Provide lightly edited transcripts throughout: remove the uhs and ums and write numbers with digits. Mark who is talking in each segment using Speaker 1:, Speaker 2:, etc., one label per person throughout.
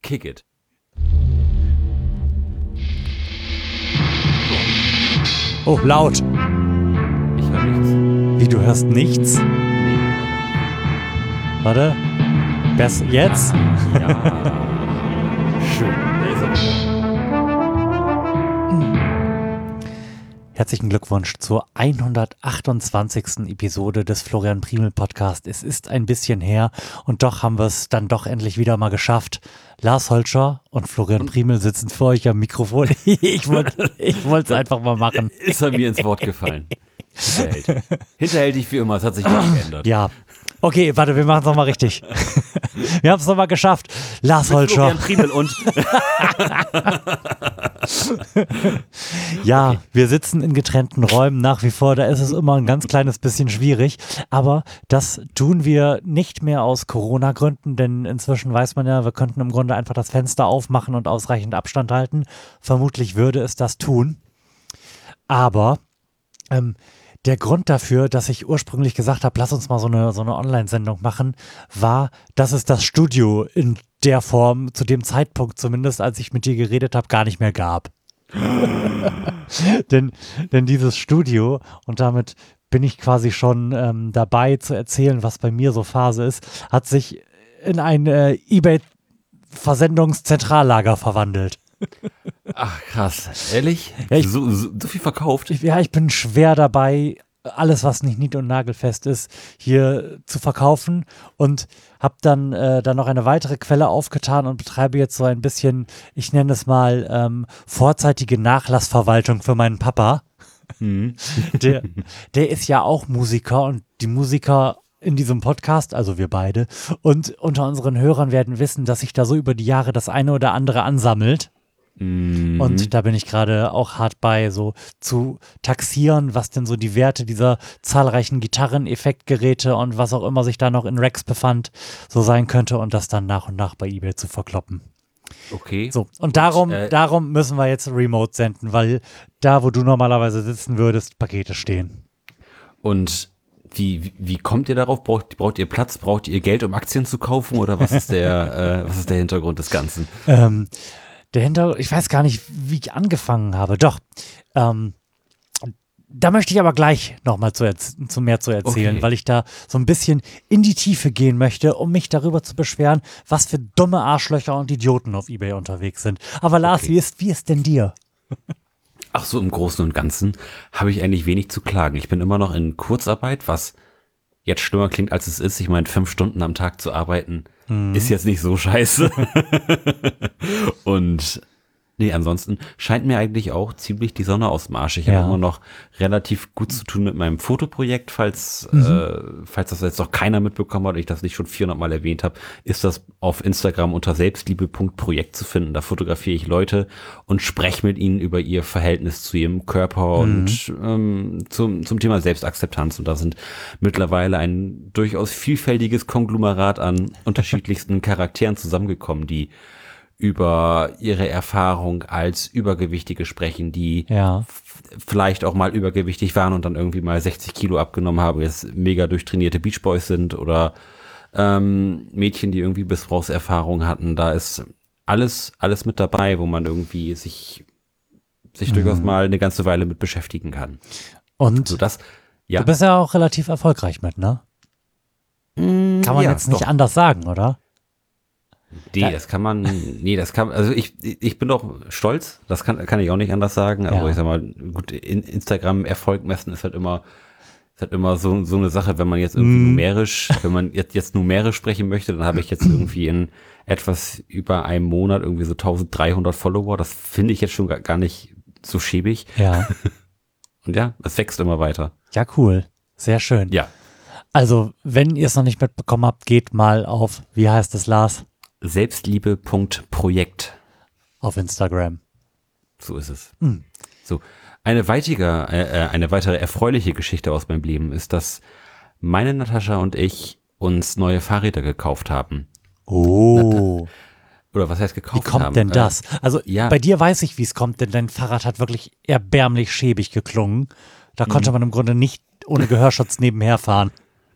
Speaker 1: Kick it.
Speaker 2: Oh, laut.
Speaker 1: Ich höre nichts.
Speaker 2: Wie, du hörst nichts? Warte. Jetzt?
Speaker 1: Ja. Schön. Da ist er wieder.
Speaker 2: Herzlichen Glückwunsch zur 128. Episode des Florian Priemel Podcast. Es ist ein bisschen her und doch haben wir es dann doch endlich wieder mal geschafft. Lars Holscher und Florian Priemel sitzen vor euch am Mikrofon. Ich wollte es einfach mal machen.
Speaker 1: Ist er mir ins Wort gefallen. Hinterhältig wie immer, es hat sich nicht geändert.
Speaker 2: Ja. Okay, warte, wir machen es nochmal richtig. Wir haben es nochmal geschafft. Lars Holscher.
Speaker 1: Florian Priemel und
Speaker 2: Ja,
Speaker 1: okay.
Speaker 2: Wir sitzen in getrennten Räumen nach wie vor, da ist es immer ein ganz kleines bisschen schwierig, aber das tun wir nicht mehr aus Corona-Gründen, denn inzwischen weiß man ja, wir könnten im Grunde einfach das Fenster aufmachen und ausreichend Abstand halten. Vermutlich würde es das tun, aber der Grund dafür, dass ich ursprünglich gesagt habe, lass uns mal so eine Online-Sendung machen, war, dass es das Studio in der Form, zu dem Zeitpunkt zumindest, als ich mit dir geredet habe, gar nicht mehr gab. denn dieses Studio, und damit bin ich quasi schon dabei zu erzählen, was bei mir so Phase ist, hat sich in ein eBay-Versendungszentrallager verwandelt.
Speaker 1: Ach krass, ehrlich?
Speaker 2: Ja,
Speaker 1: so viel verkauft?
Speaker 2: Ich bin schwer dabei, alles, was nicht nied- und nagelfest ist, hier zu verkaufen und habe dann noch eine weitere Quelle aufgetan und betreibe jetzt so ein bisschen, ich nenne es mal, vorzeitige Nachlassverwaltung für meinen Papa.
Speaker 1: Mhm.
Speaker 2: Der ist ja auch Musiker und die Musiker in diesem Podcast, also wir beide, und unter unseren Hörern werden wissen, dass sich da so über die Jahre das eine oder andere ansammelt.
Speaker 1: Mhm.
Speaker 2: Und da bin ich gerade auch hart bei, so zu taxieren, was denn so die Werte dieser zahlreichen Gitarren-Effektgeräte und was auch immer sich da noch in Racks befand, so sein könnte und das dann nach und nach bei eBay zu verkloppen.
Speaker 1: Okay.
Speaker 2: So, und darum müssen wir jetzt Remote senden, weil da, wo du normalerweise sitzen würdest, Pakete stehen.
Speaker 1: Und wie kommt ihr darauf? Braucht ihr Platz? Braucht ihr Geld, um Aktien zu kaufen? Oder was ist der Hintergrund des Ganzen?
Speaker 2: Der Hintergrund, ich weiß gar nicht, wie ich angefangen habe. Doch, da möchte ich aber gleich nochmal zu mehr zu erzählen,
Speaker 1: Okay.
Speaker 2: weil ich da so ein bisschen in die Tiefe gehen möchte, um mich darüber zu beschweren, was für dumme Arschlöcher und Idioten auf eBay unterwegs sind. Aber Lars,
Speaker 1: Okay.
Speaker 2: wie ist denn dir?
Speaker 1: Ach so, im Großen und Ganzen habe ich eigentlich wenig zu klagen. Ich bin immer noch in Kurzarbeit, was jetzt schlimmer klingt, als es ist. Ich meine, 5 Stunden am Tag zu arbeiten ist jetzt nicht so scheiße. Und nee, ansonsten scheint mir eigentlich auch ziemlich die Sonne aus dem Arsch. Ich habe immer noch relativ gut zu tun mit meinem Fotoprojekt, falls das jetzt noch keiner mitbekommen hat und ich das nicht schon 400 Mal erwähnt habe, ist das auf Instagram unter selbstliebe.projekt zu finden. Da fotografiere ich Leute und spreche mit ihnen über ihr Verhältnis zu ihrem Körper und zum Thema Selbstakzeptanz. Und da sind mittlerweile ein durchaus vielfältiges Konglomerat an unterschiedlichsten Charakteren zusammengekommen, die über ihre Erfahrung als Übergewichtige sprechen, die vielleicht auch mal übergewichtig waren und dann irgendwie mal 60 Kilo abgenommen haben, jetzt mega durchtrainierte Beach Boys sind oder Mädchen, die irgendwie Missbrauchserfahrung hatten. Da ist alles mit dabei, wo man irgendwie sich durchaus mal eine ganze Weile mit beschäftigen kann.
Speaker 2: Und
Speaker 1: So das, ja.
Speaker 2: du bist ja auch relativ erfolgreich mit, ne? Kann man jetzt nicht anders sagen, oder?
Speaker 1: Also ich bin doch stolz, das kann ich auch nicht anders sagen, aber ich sag mal, gut, Instagram Erfolg messen ist halt immer so eine Sache, wenn man jetzt irgendwie wenn man jetzt numerisch sprechen möchte, dann habe ich jetzt irgendwie in etwas über einem Monat irgendwie so 1300 Follower, das finde ich jetzt schon gar nicht so schäbig.
Speaker 2: Ja.
Speaker 1: Und ja, es wächst immer weiter.
Speaker 2: Ja, cool. Sehr schön.
Speaker 1: Ja.
Speaker 2: Also, wenn ihr es noch nicht mitbekommen habt, geht mal auf, wie heißt es, Lars?
Speaker 1: Selbstliebe.projekt.
Speaker 2: Auf Instagram.
Speaker 1: So ist es. So. Eine weitere erfreuliche Geschichte aus meinem Leben ist, dass meine Natascha und ich uns neue Fahrräder gekauft haben.
Speaker 2: Oh.
Speaker 1: Oder was heißt gekauft haben?
Speaker 2: Wie kommt denn das? Also
Speaker 1: ja.
Speaker 2: Bei dir weiß ich, wie es kommt, denn dein Fahrrad hat wirklich erbärmlich schäbig geklungen. Da konnte man im Grunde nicht ohne Gehörschutz nebenher fahren.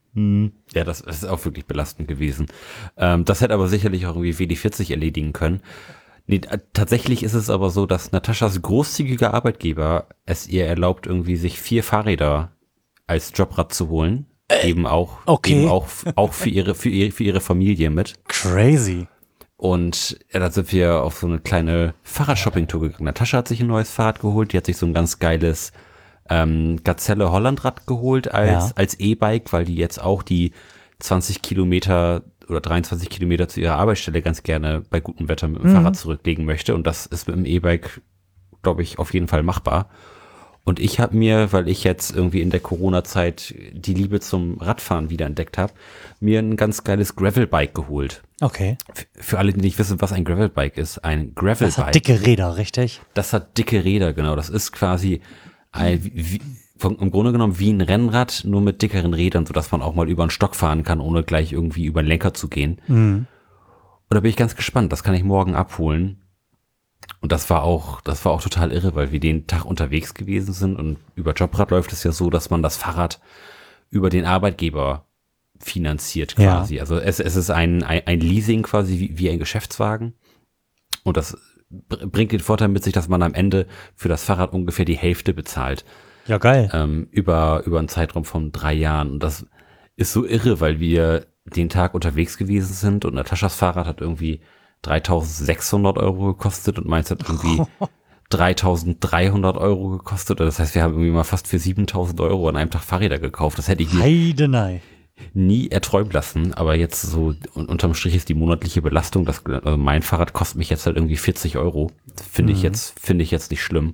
Speaker 1: Ja, das ist auch wirklich belastend gewesen. Das hätte aber sicherlich auch irgendwie WD40 erledigen können. Nee, tatsächlich ist es aber so, dass Nataschas großzügiger Arbeitgeber es ihr erlaubt, irgendwie sich 4 Fahrräder als Jobrad zu holen. Eben auch für ihre Familie mit.
Speaker 2: Crazy.
Speaker 1: Und da sind wir auf so eine kleine Fahrradshopping-Tour gegangen. Natascha hat sich ein neues Fahrrad geholt. Die hat sich so ein ganz geiles Gazelle Hollandrad geholt als E-Bike, weil die jetzt auch die 20 Kilometer oder 23 Kilometer zu ihrer Arbeitsstelle ganz gerne bei gutem Wetter mit dem Fahrrad zurücklegen möchte. Und das ist mit dem E-Bike, glaube ich, auf jeden Fall machbar. Und ich habe mir, weil ich jetzt irgendwie in der Corona-Zeit die Liebe zum Radfahren wiederentdeckt habe, mir ein ganz geiles Gravelbike geholt.
Speaker 2: Okay.
Speaker 1: Für alle, die nicht wissen, was ein Gravelbike ist. Ein Gravelbike.
Speaker 2: Das hat dicke Räder, richtig?
Speaker 1: Das hat dicke Räder, genau. Das ist quasi im Grunde genommen wie ein Rennrad, nur mit dickeren Rädern, sodass man auch mal über einen Stock fahren kann, ohne gleich irgendwie über den Lenker zu gehen. Und da bin ich ganz gespannt. Das kann ich morgen abholen. Und das war auch total irre, weil wir den Tag unterwegs gewesen sind und über Jobrad läuft es ja so, dass man das Fahrrad über den Arbeitgeber finanziert quasi. Ja. Also es ist ein Leasing quasi wie ein Geschäftswagen und das bringt den Vorteil mit sich, dass man am Ende für das Fahrrad ungefähr die Hälfte bezahlt.
Speaker 2: Ja, geil.
Speaker 1: Über einen Zeitraum von 3 Jahren. Und das ist so irre, weil wir den Tag unterwegs gewesen sind und Nataschas Fahrrad hat irgendwie 3.600 € gekostet und meins hat irgendwie 3.300 € gekostet. Das heißt, wir haben irgendwie mal fast für 7.000 € an einem Tag Fahrräder gekauft. Das hätte ich mir nie erträumen lassen. Aber jetzt so unterm Strich ist die monatliche Belastung, also mein Fahrrad kostet mich jetzt halt irgendwie 40 €. Finde ich jetzt nicht schlimm.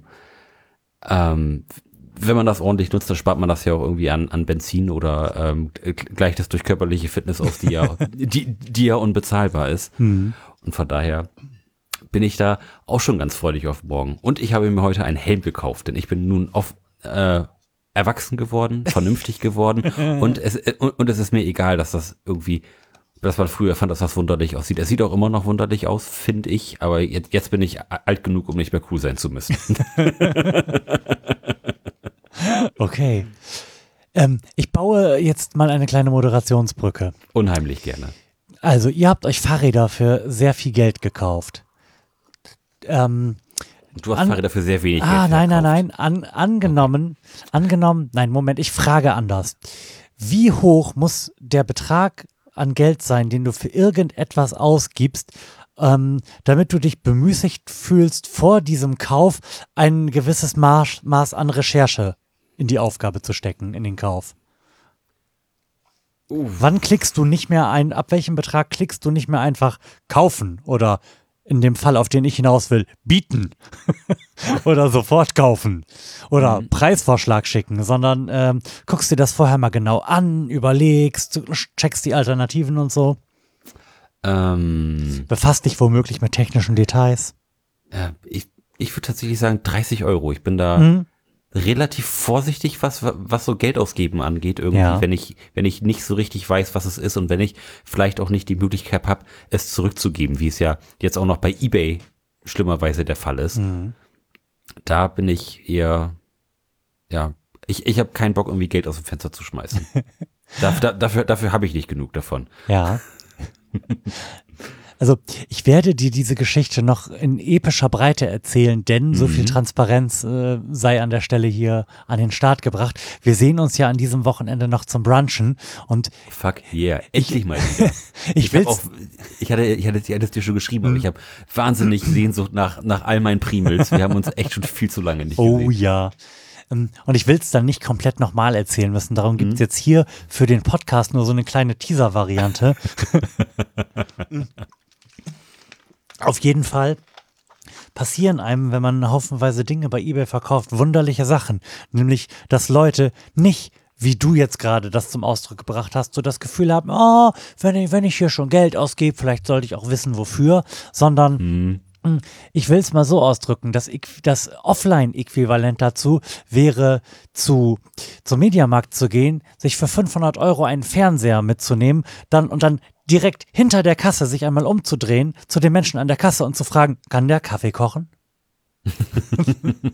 Speaker 1: Wenn man das ordentlich nutzt, dann spart man das ja auch irgendwie an Benzin oder gleicht das durch körperliche Fitness aus, die ja unbezahlbar ist. Und von daher bin ich da auch schon ganz freudig auf morgen. Und ich habe mir heute einen Helm gekauft, denn ich bin nun erwachsen geworden, vernünftig geworden und es ist mir egal, dass man früher fand, dass das wunderlich aussieht. Es sieht auch immer noch wunderlich aus, finde ich, aber jetzt bin ich alt genug, um nicht mehr cool sein zu müssen.
Speaker 2: Okay. Ich baue jetzt mal eine kleine Moderationsbrücke.
Speaker 1: Unheimlich gerne.
Speaker 2: Also, ihr habt euch Fahrräder für sehr viel Geld gekauft.
Speaker 1: Du hast Fahrräder für sehr wenig Geld
Speaker 2: Nein. Angenommen, nein, Moment, ich frage anders. Wie hoch muss der Betrag an Geld sein, den du für irgendetwas ausgibst, damit du dich bemüßigt fühlst, vor diesem Kauf ein gewisses Maß an Recherche in die Aufgabe zu stecken, in den Kauf? Wann klickst du nicht mehr ab welchem Betrag klickst du nicht mehr einfach kaufen oder in dem Fall, auf den ich hinaus will, bieten oder sofort kaufen oder Preisvorschlag schicken, sondern guckst dir das vorher mal genau an, überlegst, checkst die Alternativen und so. Befasst dich womöglich mit technischen Details.
Speaker 1: Ich würde tatsächlich sagen 30 €. Ich bin da relativ vorsichtig, was so Geld ausgeben angeht irgendwie, wenn ich nicht so richtig weiß, was es ist und wenn ich vielleicht auch nicht die Möglichkeit habe, es zurückzugeben, wie es ja jetzt auch noch bei eBay schlimmerweise der Fall ist. Da bin ich eher, ich habe keinen Bock, irgendwie Geld aus dem Fenster zu schmeißen. Dafür habe ich nicht genug davon.
Speaker 2: Ja. Also ich werde dir diese Geschichte noch in epischer Breite erzählen, denn so viel Transparenz sei an der Stelle hier an den Start gebracht. Wir sehen uns ja an diesem Wochenende noch zum Brunchen und
Speaker 1: fuck yeah, endlich mal wieder. Ich hatte es dir schon geschrieben, aber ich habe wahnsinnig Sehnsucht nach all meinen Primels. Wir haben uns echt schon viel zu lange nicht gesehen.
Speaker 2: Oh ja. Und ich will es dann nicht komplett nochmal erzählen müssen. Darum gibt es jetzt hier für den Podcast nur so eine kleine Teaser-Variante. Auf jeden Fall passieren einem, wenn man haufenweise Dinge bei eBay verkauft, wunderliche Sachen. Nämlich, dass Leute nicht, wie du jetzt gerade das zum Ausdruck gebracht hast, so das Gefühl haben, wenn ich hier schon Geld ausgebe, vielleicht sollte ich auch wissen, wofür, sondern ich will es mal so ausdrücken, das Offline-Äquivalent dazu wäre, zum Mediamarkt zu gehen, sich für 500 € einen Fernseher mitzunehmen, dann direkt hinter der Kasse sich einmal umzudrehen, zu den Menschen an der Kasse und zu fragen, kann der Kaffee kochen?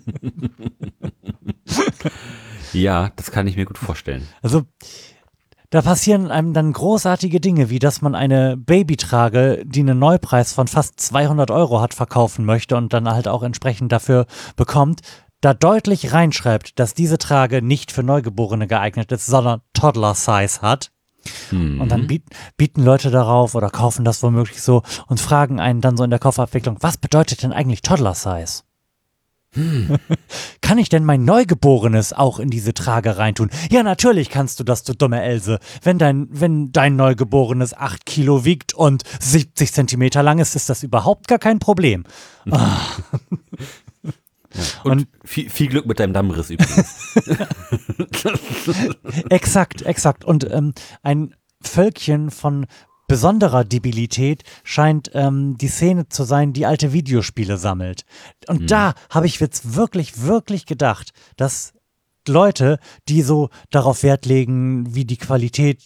Speaker 1: Ja, das kann ich mir gut vorstellen.
Speaker 2: Also, Da passieren einem dann großartige Dinge, wie dass man eine Babytrage, die einen Neupreis von fast 200 € hat, verkaufen möchte und dann halt auch entsprechend dafür bekommt, da deutlich reinschreibt, dass diese Trage nicht für Neugeborene geeignet ist, sondern Toddler-Size hat. Und dann bieten Leute darauf oder kaufen das womöglich so und fragen einen dann so in der Kaufabwicklung, was bedeutet denn eigentlich Toddler-Size? Kann ich denn mein Neugeborenes auch in diese Trage reintun? Ja, natürlich kannst du das, du dumme Else. Wenn dein Neugeborenes 8 Kilo wiegt und 70 Zentimeter lang ist das überhaupt gar kein Problem.
Speaker 1: Ja. Und viel Glück mit deinem Dammriss übrigens.
Speaker 2: Exakt. Und ein Völkchen von besonderer Debilität scheint die Szene zu sein, die alte Videospiele sammelt. Und da habe ich jetzt wirklich, wirklich gedacht, dass Leute, die so darauf Wert legen, wie die Qualität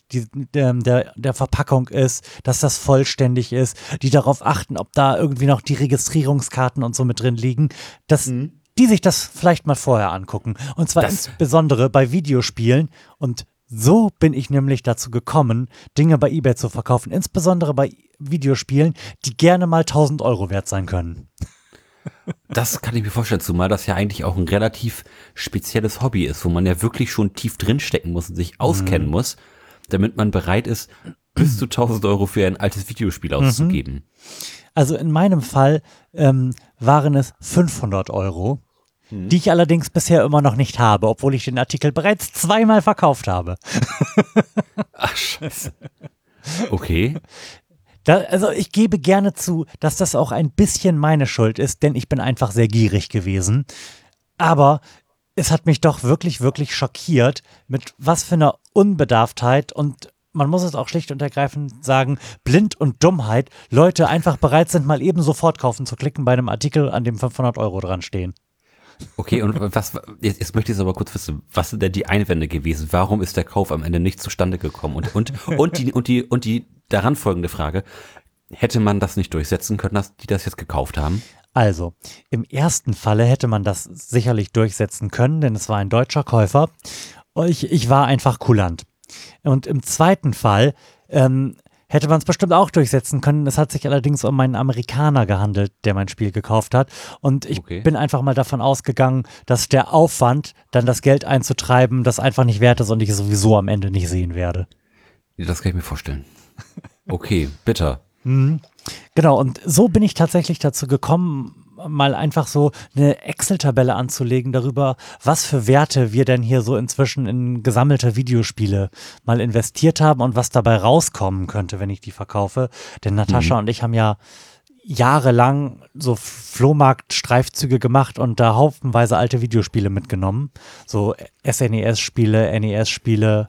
Speaker 2: der Verpackung ist, dass das vollständig ist, die darauf achten, ob da irgendwie noch die Registrierungskarten und so mit drin liegen, dass die sich das vielleicht mal vorher angucken. Und zwar insbesondere bei Videospielen. Und so bin ich nämlich dazu gekommen, Dinge bei eBay zu verkaufen, insbesondere bei Videospielen, die gerne mal 1.000 € wert sein können.
Speaker 1: Das kann ich mir vorstellen, zumal das ja eigentlich auch ein relativ spezielles Hobby ist, wo man ja wirklich schon tief drinstecken muss und sich auskennen muss, damit man bereit ist, bis zu 1.000 € für ein altes Videospiel auszugeben.
Speaker 2: Also in meinem Fall waren es 500 €, die ich allerdings bisher immer noch nicht habe, obwohl ich den Artikel bereits 2-mal verkauft habe.
Speaker 1: Ach, scheiße. Okay.
Speaker 2: Also ich gebe gerne zu, dass das auch ein bisschen meine Schuld ist, denn ich bin einfach sehr gierig gewesen. Aber es hat mich doch wirklich, wirklich schockiert, mit was für einer Unbedarftheit und man muss es auch schlicht und ergreifend sagen, blind und Dummheit, Leute einfach bereit sind, mal eben sofort kaufen zu klicken bei einem Artikel, an dem 500 € dran stehen.
Speaker 1: Okay, und jetzt möchte ich aber kurz wissen, was sind denn die Einwände gewesen? Warum ist der Kauf am Ende nicht zustande gekommen? Und die daran folgende Frage, hätte man das nicht durchsetzen können, dass die das jetzt gekauft haben?
Speaker 2: Also, im ersten Falle hätte man das sicherlich durchsetzen können, denn es war ein deutscher Käufer. Ich war einfach kulant. Und im zweiten Fall hätte man es bestimmt auch durchsetzen können. Es hat sich allerdings um einen Amerikaner gehandelt, der mein Spiel gekauft hat. Und ich bin einfach mal davon ausgegangen, dass der Aufwand, dann das Geld einzutreiben, das einfach nicht wert ist und ich es sowieso am Ende nicht sehen werde.
Speaker 1: Ja, das kann ich mir vorstellen. Okay, bitter.
Speaker 2: Genau, und so bin ich tatsächlich dazu gekommen, mal einfach so eine Excel-Tabelle anzulegen darüber, was für Werte wir denn hier so inzwischen in gesammelte Videospiele mal investiert haben und was dabei rauskommen könnte, wenn ich die verkaufe. Denn Natascha und ich haben ja jahrelang so Flohmarkt-Streifzüge gemacht und da haufenweise alte Videospiele mitgenommen. So SNES-Spiele, NES-Spiele,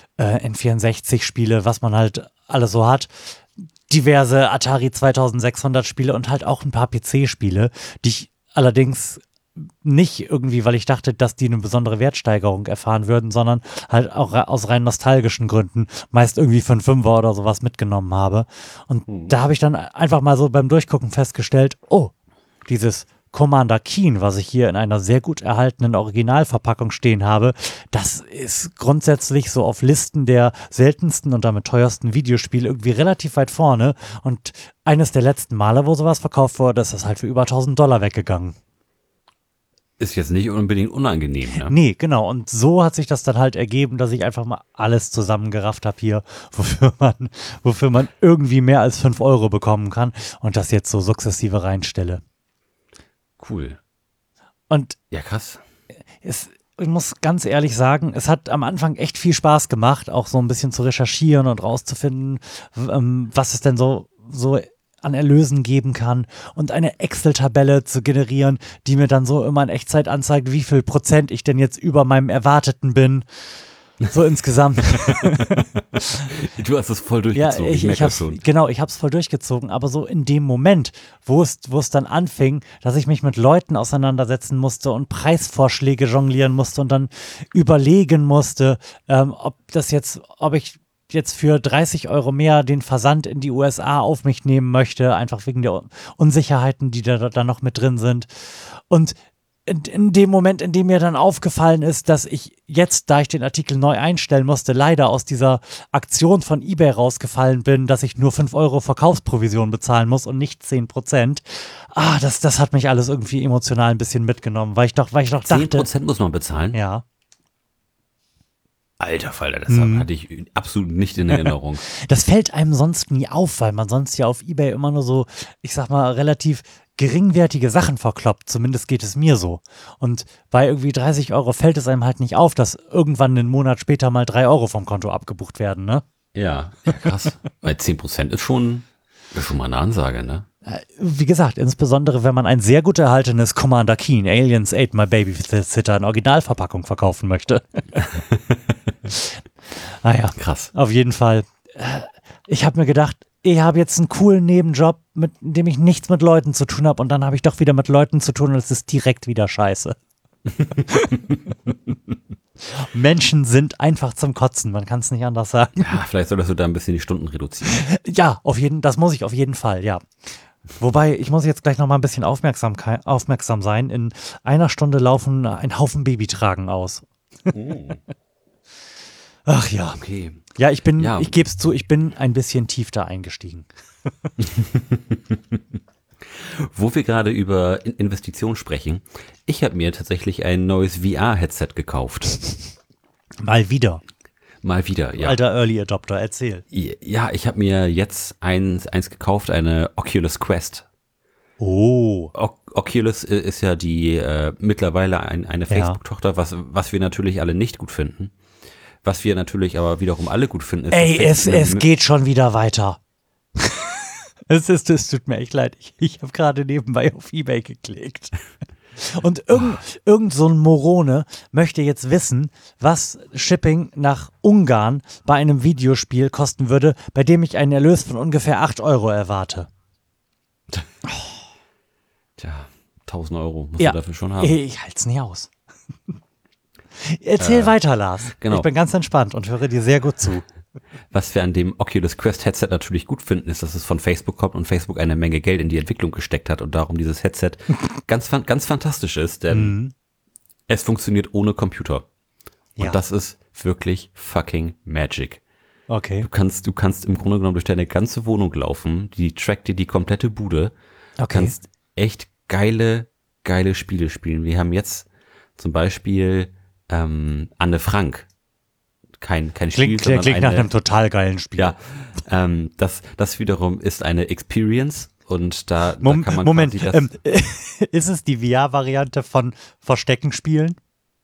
Speaker 2: N64-Spiele, was man halt alles so hat. Diverse Atari 2600 Spiele und halt auch ein paar PC-Spiele, die ich allerdings nicht irgendwie, weil ich dachte, dass die eine besondere Wertsteigerung erfahren würden, sondern halt auch aus rein nostalgischen Gründen meist irgendwie für einen Fünfer oder sowas mitgenommen habe. Und da habe ich dann einfach mal so beim Durchgucken festgestellt, oh, dieses Commander Keen, was ich hier in einer sehr gut erhaltenen Originalverpackung stehen habe, das ist grundsätzlich so auf Listen der seltensten und damit teuersten Videospiele irgendwie relativ weit vorne. Und eines der letzten Male, wo sowas verkauft wurde, ist das halt für über 1.000 $ weggegangen.
Speaker 1: Ist jetzt nicht unbedingt unangenehm, ne?
Speaker 2: Nee, genau. Und so hat sich das dann halt ergeben, dass ich einfach mal alles zusammengerafft habe hier, wofür man irgendwie mehr als 5 € bekommen kann und das jetzt so sukzessive reinstelle.
Speaker 1: Cool.
Speaker 2: Und
Speaker 1: ja, krass.
Speaker 2: Ich muss ganz ehrlich sagen, es hat am Anfang echt viel Spaß gemacht, auch so ein bisschen zu recherchieren und rauszufinden, was es denn so an Erlösen geben kann und eine Excel-Tabelle zu generieren, die mir dann so immer in Echtzeit anzeigt, wie viel Prozent ich denn jetzt über meinem Erwarteten bin. So insgesamt.
Speaker 1: Du hast es voll durchgezogen.
Speaker 2: Ja, ich hab's voll durchgezogen, aber so in dem Moment, wo es dann anfing, dass ich mich mit Leuten auseinandersetzen musste und Preisvorschläge jonglieren musste und dann überlegen musste, ob ich jetzt für 30 € mehr den Versand in die USA auf mich nehmen möchte, einfach wegen der Unsicherheiten, die da noch mit drin sind. Und in dem Moment, in dem mir dann aufgefallen ist, dass ich jetzt, da ich den Artikel neu einstellen musste, leider aus dieser Aktion von eBay rausgefallen bin, dass ich nur 5 Euro Verkaufsprovision bezahlen muss und nicht 10%. Das hat mich alles irgendwie emotional ein bisschen mitgenommen, weil ich doch dachte.
Speaker 1: 10% muss man bezahlen?
Speaker 2: Ja.
Speaker 1: Alter Falter, das hatte ich absolut nicht in Erinnerung.
Speaker 2: Das fällt einem sonst nie auf, weil man sonst ja auf eBay immer nur so, ich sag mal, relativ geringwertige Sachen verkloppt. Zumindest geht es mir so. Und bei irgendwie 30 Euro fällt es einem halt nicht auf, dass irgendwann einen Monat später mal 3 Euro vom Konto abgebucht werden, ne?
Speaker 1: Ja, krass. Weil 10% ist schon mal eine Ansage, ne?
Speaker 2: Wie gesagt, insbesondere wenn man ein sehr gut erhaltenes Commander Keen Aliens Ate My Babysitter in Originalverpackung verkaufen möchte. Naja,
Speaker 1: krass.
Speaker 2: Auf jeden Fall. Ich habe mir gedacht, ich habe jetzt einen coolen Nebenjob, mit dem ich nichts mit Leuten zu tun habe und dann habe ich doch wieder mit Leuten zu tun und es ist direkt wieder scheiße. Menschen sind einfach zum Kotzen, man kann es nicht anders sagen.
Speaker 1: Ja, vielleicht solltest du da ein bisschen die Stunden reduzieren.
Speaker 2: Ja, das muss ich auf jeden Fall, ja. Wobei, ich muss jetzt gleich noch mal ein bisschen aufmerksam sein. In einer Stunde laufen ein Haufen Babytragen aus. Ach ja.
Speaker 1: Okay.
Speaker 2: Ja, ich gebe es zu, ich bin ein bisschen tief da eingestiegen.
Speaker 1: Wo wir gerade über Investitionen sprechen, ich habe mir tatsächlich ein neues VR-Headset gekauft.
Speaker 2: Mal wieder,
Speaker 1: ja.
Speaker 2: Alter Early Adopter, erzähl.
Speaker 1: Ja, ich habe mir jetzt eins gekauft, eine Oculus Quest.
Speaker 2: Oh.
Speaker 1: Oculus ist ja die mittlerweile eine Facebook-Tochter, was wir natürlich alle nicht gut finden. Was wir natürlich aber wiederum alle gut finden. Ist
Speaker 2: es geht schon wieder weiter. Es tut mir echt leid. Ich habe gerade nebenbei auf eBay geklickt. Und irgend so ein Morone möchte jetzt wissen, was Shipping nach Ungarn bei einem Videospiel kosten würde, bei dem ich einen Erlös von ungefähr 8 Euro erwarte.
Speaker 1: Tja, 1.000 Euro musst du dafür schon haben.
Speaker 2: Ich halte es nicht aus. Erzähl weiter, Lars.
Speaker 1: Genau.
Speaker 2: Ich bin ganz entspannt und höre dir sehr gut zu.
Speaker 1: Was wir an dem Oculus Quest Headset natürlich gut finden, ist, dass es von Facebook kommt und Facebook eine Menge Geld in die Entwicklung gesteckt hat und darum dieses Headset ganz fantastisch ist, denn es funktioniert ohne Computer. Und das ist wirklich fucking Magic.
Speaker 2: Okay.
Speaker 1: Du kannst im Grunde genommen durch deine ganze Wohnung laufen, die trackt dir die komplette Bude.
Speaker 2: Okay.
Speaker 1: Du kannst echt geile Spiele spielen. Wir haben jetzt zum Beispiel Anne Frank. Kein Spiel, sondern
Speaker 2: klingt nach einem total geilen Spiel.
Speaker 1: Ja, das wiederum ist eine Experience und da kann man
Speaker 2: Moment,
Speaker 1: quasi
Speaker 2: ist es die VR-Variante von Verstecken spielen?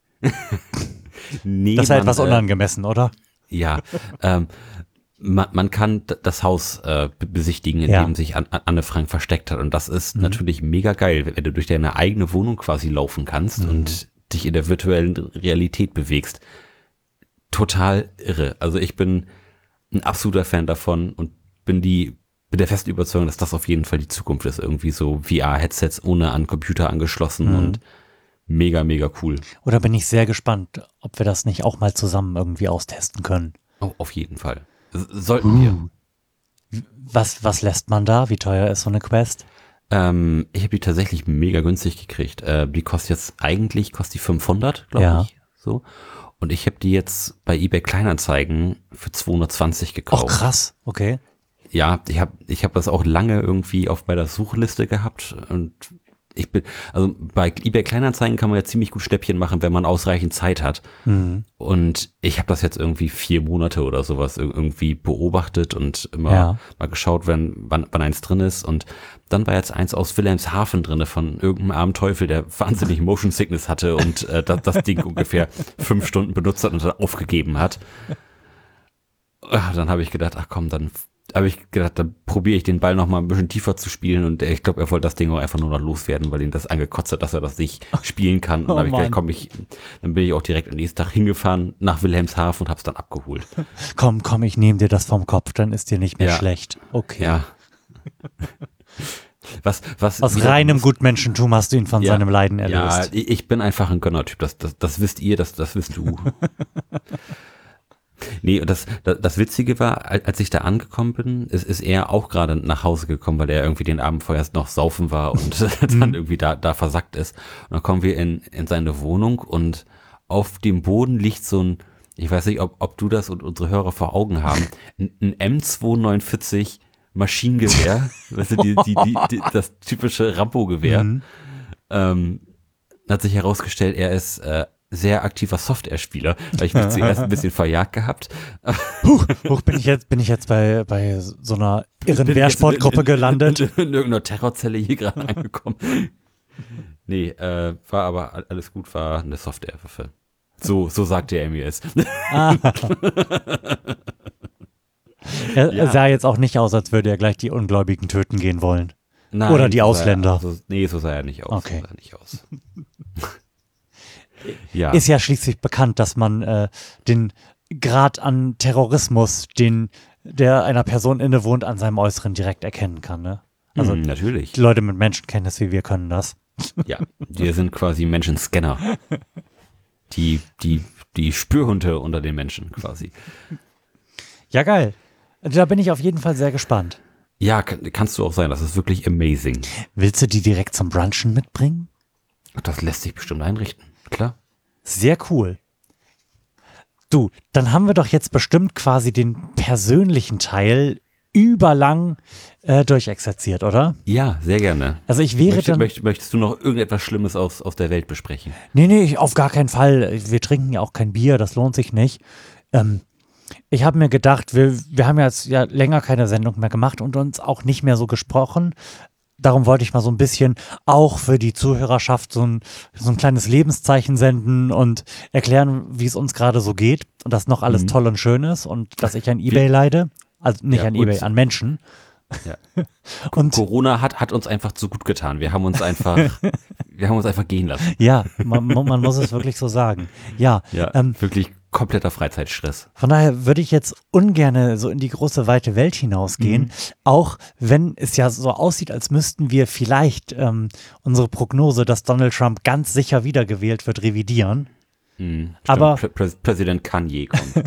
Speaker 1: Nee,
Speaker 2: das ist etwas unangemessen, oder?
Speaker 1: Ja, man kann das Haus besichtigen, in dem sich Anne Frank versteckt hat und das ist natürlich mega geil, wenn du durch deine eigene Wohnung quasi laufen kannst und dich in der virtuellen Realität bewegst. Total irre. Also ich bin ein absoluter Fan davon und bin der festen Überzeugung, dass das auf jeden Fall die Zukunft ist. Irgendwie so VR-Headsets ohne an Computer angeschlossen und mega, mega cool.
Speaker 2: Oder bin ich sehr gespannt, ob wir das nicht auch mal zusammen irgendwie austesten können.
Speaker 1: Oh, auf jeden Fall. Sollten wir.
Speaker 2: Was lässt man da? Wie teuer ist so eine Quest?
Speaker 1: Ich habe die tatsächlich mega günstig gekriegt. Die kostet 500, glaube ich. So. Und ich habe die jetzt bei eBay Kleinanzeigen für 220 gekauft.
Speaker 2: Oh, krass. Okay.
Speaker 1: Ja, ich hab das auch lange irgendwie bei der Suchliste gehabt und also bei eBay Kleinanzeigen kann man ja ziemlich gut Schnäppchen machen, wenn man ausreichend Zeit hat. Und ich habe das jetzt irgendwie 4 Monate oder sowas irgendwie beobachtet und immer mal geschaut, wann eins drin ist. Und dann war jetzt eins aus Wilhelmshaven drin von irgendeinem armen Teufel, der wahnsinnig Motion Sickness hatte und das Ding ungefähr 5 Stunden benutzt hat und dann aufgegeben hat. Dann habe ich gedacht, dann probiere ich den Ball noch mal ein bisschen tiefer zu spielen und ich glaube, er wollte das Ding auch einfach nur noch loswerden, weil ihn das angekotzt hat, dass er das nicht spielen kann. Und dann habe ich gedacht, dann bin ich auch direkt am nächsten Tag hingefahren nach Wilhelmshaven und habe es dann abgeholt.
Speaker 2: Komm, ich nehme dir das vom Kopf, dann ist dir nicht mehr schlecht. Okay.
Speaker 1: Ja.
Speaker 2: Aus reinem Gutmenschentum hast du ihn von seinem Leiden erlöst.
Speaker 1: Ja, ich bin einfach ein Gönnertyp, das wisst ihr, das wisst du. Nee, und das Witzige war, als ich da angekommen bin, ist er auch gerade nach Hause gekommen, weil er irgendwie den Abend vorher erst noch saufen war und dann irgendwie da versackt ist. Und dann kommen wir in seine Wohnung und auf dem Boden liegt so ein, ich weiß nicht, ob du das und unsere Hörer vor Augen haben, ein M249 Maschinengewehr, weißt du, das typische Rambo-Gewehr. Hat sich herausgestellt, er ist sehr aktiver Software-Spieler, weil ich mich zuerst ein bisschen verjagt gehabt.
Speaker 2: Bin ich jetzt bei so einer irren Wehrsportgruppe gelandet?
Speaker 1: In irgendeiner Terrorzelle hier gerade angekommen. Nee, war aber alles gut, war eine Software-Waffe. So sagte er mir es.
Speaker 2: Er sah jetzt auch nicht aus, als würde er gleich die Ungläubigen töten gehen wollen.
Speaker 1: Nein,
Speaker 2: oder die Ausländer.
Speaker 1: So sah er nicht aus.
Speaker 2: Okay.
Speaker 1: So sah er nicht aus. Ja.
Speaker 2: Ist ja schließlich bekannt, dass man den Grad an Terrorismus, der einer Person innewohnt, an seinem Äußeren direkt erkennen kann. Ne? Also
Speaker 1: natürlich.
Speaker 2: Die Leute mit Menschenkenntnis wie wir können das.
Speaker 1: Ja, wir sind quasi Menschenscanner. Die Spürhunde unter den Menschen quasi.
Speaker 2: Ja, geil. Da bin ich auf jeden Fall sehr gespannt.
Speaker 1: Ja, kannst du auch sein. Das ist wirklich amazing.
Speaker 2: Willst du die direkt zum Brunchen mitbringen?
Speaker 1: Das lässt sich bestimmt einrichten. Klar.
Speaker 2: Sehr cool. Du, dann haben wir doch jetzt bestimmt quasi den persönlichen Teil überlang durchexerziert, oder?
Speaker 1: Ja, sehr gerne.
Speaker 2: Also ich wäre
Speaker 1: Möchtest du noch irgendetwas Schlimmes aus der Welt besprechen?
Speaker 2: Nee, auf gar keinen Fall. Wir trinken ja auch kein Bier, das lohnt sich nicht. Ich habe mir gedacht, wir haben jetzt ja länger keine Sendung mehr gemacht und uns auch nicht mehr so gesprochen. Darum wollte ich mal so ein bisschen auch für die Zuhörerschaft so ein kleines Lebenszeichen senden und erklären, wie es uns gerade so geht und dass noch alles toll und schön ist und dass ich an eBay leide. Also nicht an eBay, an Menschen.
Speaker 1: Ja. Und Corona hat uns einfach zu gut getan. Wir haben uns einfach gehen lassen.
Speaker 2: Ja, man muss es wirklich so sagen. Ja,
Speaker 1: wirklich kompletter Freizeitstress.
Speaker 2: Von daher würde ich jetzt ungern so in die große, weite Welt hinausgehen, auch wenn es ja so aussieht, als müssten wir vielleicht unsere Prognose, dass Donald Trump ganz sicher wiedergewählt wird, revidieren. Aber
Speaker 1: Präsident Kanye kommt.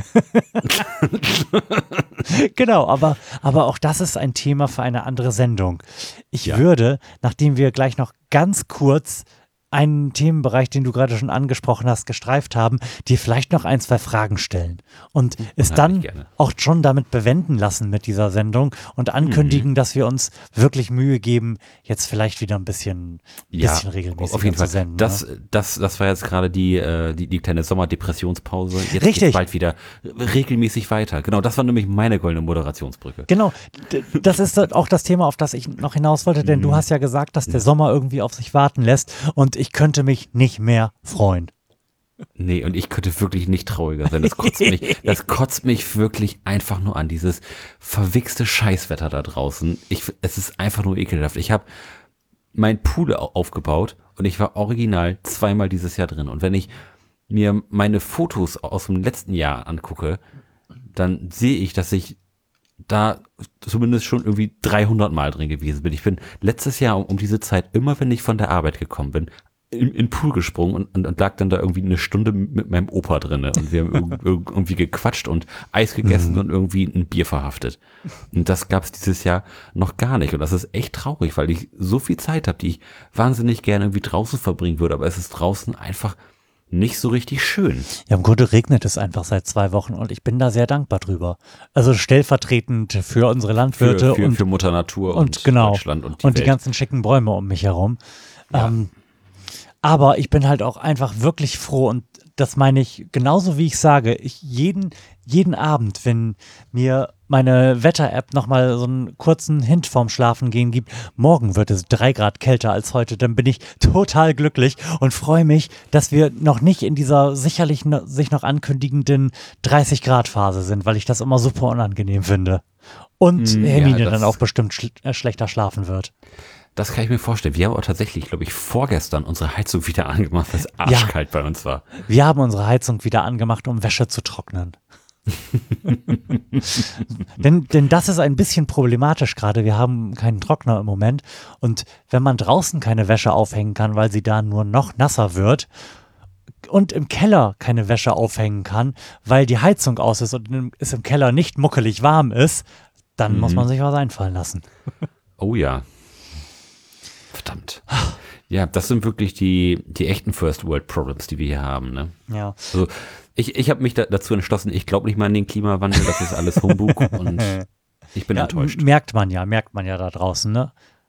Speaker 2: Genau, aber auch das ist ein Thema für eine andere Sendung. Ich würde, nachdem wir gleich noch ganz kurz einen Themenbereich, den du gerade schon angesprochen hast, gestreift haben, dir vielleicht noch 1, 2 Fragen stellen und es dann auch schon damit bewenden lassen mit dieser Sendung und ankündigen, dass wir uns wirklich Mühe geben, jetzt vielleicht wieder ein bisschen regelmäßiger
Speaker 1: auf jeden Fall.
Speaker 2: zu senden.
Speaker 1: Das war jetzt gerade die kleine Sommerdepressionspause. Jetzt
Speaker 2: Richtig.
Speaker 1: Geht's bald wieder regelmäßig weiter. Genau, das war nämlich meine goldene Moderationsbrücke.
Speaker 2: Genau, das ist auch das Thema, auf das ich noch hinaus wollte, denn du hast ja gesagt, dass der Sommer irgendwie auf sich warten lässt und ich könnte mich nicht mehr freuen.
Speaker 1: Nee, und ich könnte wirklich nicht trauriger sein. Das kotzt mich wirklich einfach nur an, dieses verwichste Scheißwetter da draußen. Es ist einfach nur ekelhaft. Ich habe mein Pool aufgebaut und ich war original 2-mal dieses Jahr drin. Und wenn ich mir meine Fotos aus dem letzten Jahr angucke, dann sehe ich, dass ich da zumindest schon irgendwie 300 Mal drin gewesen bin. Ich bin letztes Jahr um diese Zeit, immer wenn ich von der Arbeit gekommen bin, in den Pool gesprungen und lag dann da irgendwie eine Stunde mit meinem Opa drinne und wir haben irgendwie gequatscht und Eis gegessen und irgendwie ein Bier verhaftet. Und das gab es dieses Jahr noch gar nicht und das ist echt traurig, weil ich so viel Zeit habe, die ich wahnsinnig gerne irgendwie draußen verbringen würde, aber es ist draußen einfach nicht so richtig schön.
Speaker 2: Ja, im Grunde regnet es einfach seit 2 Wochen und ich bin da sehr dankbar drüber. Also stellvertretend für unsere Landwirte
Speaker 1: für Mutter Natur und
Speaker 2: Deutschland und die ganzen schicken Bäume um mich herum. Ja. Aber ich bin halt auch einfach wirklich froh und das meine ich genauso, wie ich sage, jeden Abend, wenn mir meine Wetter-App nochmal so einen kurzen Hint vorm Schlafengehen gibt, morgen wird es 3 Grad kälter als heute, dann bin ich total glücklich und freue mich, dass wir noch nicht in dieser sicherlich sich noch ankündigenden 30-Grad-Phase sind, weil ich das immer super unangenehm finde. Und Hermine dann auch bestimmt schlechter schlafen wird.
Speaker 1: Das kann ich mir vorstellen. Wir haben auch tatsächlich, glaube ich, vorgestern unsere Heizung wieder angemacht, weil es arschkalt bei uns war.
Speaker 2: Wir haben unsere Heizung wieder angemacht, um Wäsche zu trocknen. denn das ist ein bisschen problematisch gerade. Wir haben keinen Trockner im Moment. Und wenn man draußen keine Wäsche aufhängen kann, weil sie da nur noch nasser wird und im Keller keine Wäsche aufhängen kann, weil die Heizung aus ist und es im Keller nicht muckelig warm ist, dann muss man sich was einfallen lassen.
Speaker 1: Oh ja. Verdammt. Ja, das sind wirklich die echten First World Problems, die wir hier haben, ne?
Speaker 2: Ja.
Speaker 1: Also ich habe mich dazu entschlossen, ich glaube nicht mal an den Klimawandel, das ist alles Humbug und ich bin enttäuscht.
Speaker 2: Merkt man ja da draußen, ne?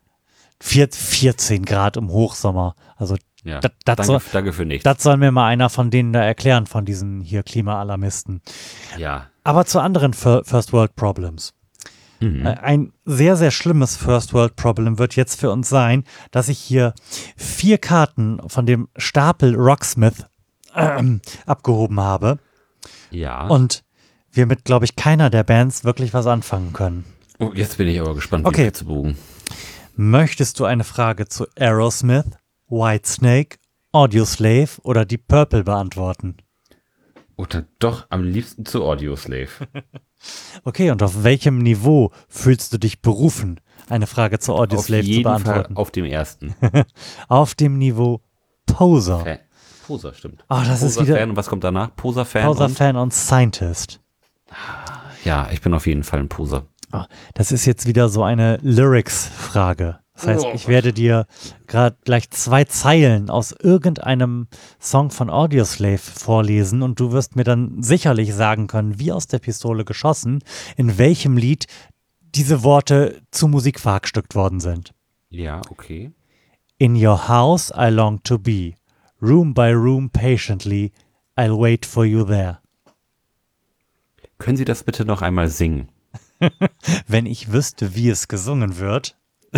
Speaker 2: 14 Grad im Hochsommer. Also
Speaker 1: Ja,
Speaker 2: danke
Speaker 1: für nichts.
Speaker 2: das soll mir mal einer von denen da erklären, von diesen hier Klimaalarmisten.
Speaker 1: Ja.
Speaker 2: Aber zu anderen First World Problems. Ein sehr, sehr schlimmes First World Problem wird jetzt für uns sein, dass ich hier 4 Karten von dem Stapel Rocksmith abgehoben habe.
Speaker 1: Ja.
Speaker 2: Und wir mit, glaube ich, keiner der Bands wirklich was anfangen können.
Speaker 1: Oh, jetzt bin ich aber gespannt, wie zu bogen.
Speaker 2: Möchtest du eine Frage zu Aerosmith, Whitesnake, Audioslave oder Deep Purple beantworten?
Speaker 1: Oder doch am liebsten zu Audioslave.
Speaker 2: Okay, und auf welchem Niveau fühlst du dich berufen, eine Frage zu Audioslave zu beantworten?
Speaker 1: Fall auf dem ersten.
Speaker 2: Auf dem Niveau Poser.
Speaker 1: Poser, stimmt.
Speaker 2: Das ist wieder
Speaker 1: Poser-Fan, und was kommt danach? Poser-Fan
Speaker 2: Poser-Fan und Scientist.
Speaker 1: Ja, ich bin auf jeden Fall ein Poser.
Speaker 2: Das ist jetzt wieder so eine Lyrics-Frage. Das heißt, ich werde dir gerade gleich 2 Zeilen aus irgendeinem Song von Audioslave vorlesen und du wirst mir dann sicherlich sagen können, wie aus der Pistole geschossen, in welchem Lied diese Worte zu Musik verhackstückt worden sind.
Speaker 1: Ja, okay.
Speaker 2: In your house I long to be, room by room patiently, I'll wait for you there.
Speaker 1: Können Sie das bitte noch einmal singen?
Speaker 2: Wenn ich wüsste, wie es gesungen wird.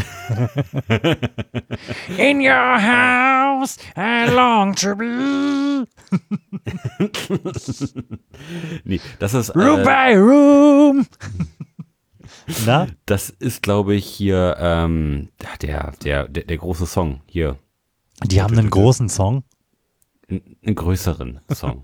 Speaker 2: In your house I long to be.
Speaker 1: Nee, das ist
Speaker 2: Room by room. Na?
Speaker 1: Das ist, glaube ich, hier der große Song hier.
Speaker 2: Die haben einen großen Song.
Speaker 1: Einen größeren Song.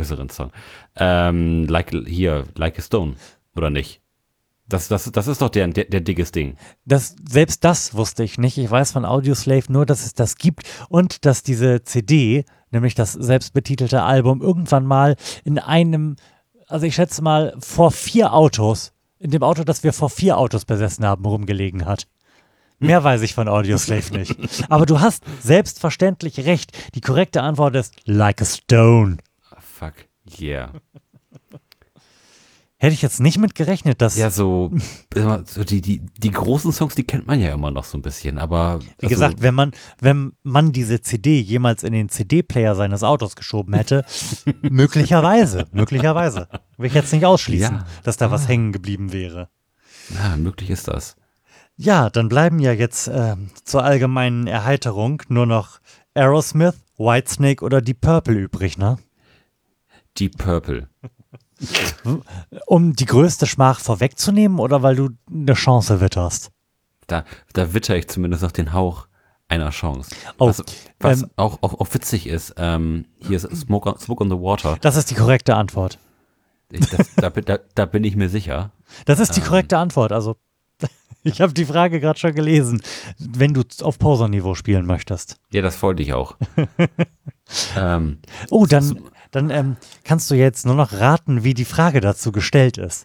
Speaker 1: Like a Stone, oder nicht? Das ist doch der dickes Ding.
Speaker 2: Selbst das wusste ich nicht. Ich weiß von Audioslave nur, dass es das gibt und dass diese CD, nämlich das selbstbetitelte Album, irgendwann mal in einem, also ich schätze mal, in dem Auto, das wir vor 4 Autos besessen haben, rumgelegen hat. Mehr weiß ich von Audioslave nicht. Aber du hast selbstverständlich recht. Die korrekte Antwort ist Like a Stone.
Speaker 1: Fuck, yeah.
Speaker 2: Hätte ich jetzt nicht mit gerechnet, dass...
Speaker 1: Ja, so die großen Songs, die kennt man ja immer noch so ein bisschen, aber...
Speaker 2: Wie gesagt, wenn man diese CD jemals in den CD-Player seines Autos geschoben hätte, möglicherweise, will ich jetzt nicht ausschließen, dass da was hängen geblieben wäre.
Speaker 1: Ja, möglich ist das.
Speaker 2: Ja, dann bleiben ja jetzt zur allgemeinen Erheiterung nur noch Aerosmith, Whitesnake oder Deep Purple übrig, ne?
Speaker 1: Deep Purple.
Speaker 2: Um die größte Schmach vorwegzunehmen oder weil du eine Chance witterst?
Speaker 1: Da witter ich zumindest noch den Hauch einer Chance.
Speaker 2: Oh,
Speaker 1: was auch witzig ist, hier ist Smoke on the Water.
Speaker 2: Das ist die korrekte Antwort.
Speaker 1: Da bin ich mir sicher.
Speaker 2: Das ist die korrekte Antwort, also ich habe die Frage gerade schon gelesen, wenn du auf Poser-Niveau spielen möchtest.
Speaker 1: Ja, das wollte ich auch.
Speaker 2: Dann kannst du jetzt nur noch raten, wie die Frage dazu gestellt ist.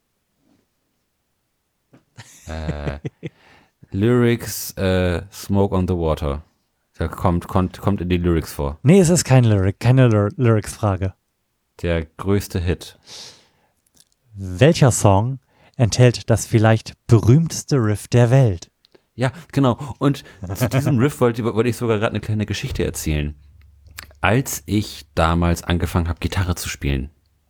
Speaker 1: Lyrics, Smoke on the Water. Da kommt in die Lyrics vor.
Speaker 2: Nee, es ist keine Lyrics-Frage.
Speaker 1: Der größte Hit.
Speaker 2: Welcher Song enthält das vielleicht berühmteste Riff der Welt?
Speaker 1: Ja, genau. Und zu diesem Riff wollte ich sogar gerade eine kleine Geschichte erzählen. Als ich damals angefangen habe, Gitarre zu spielen,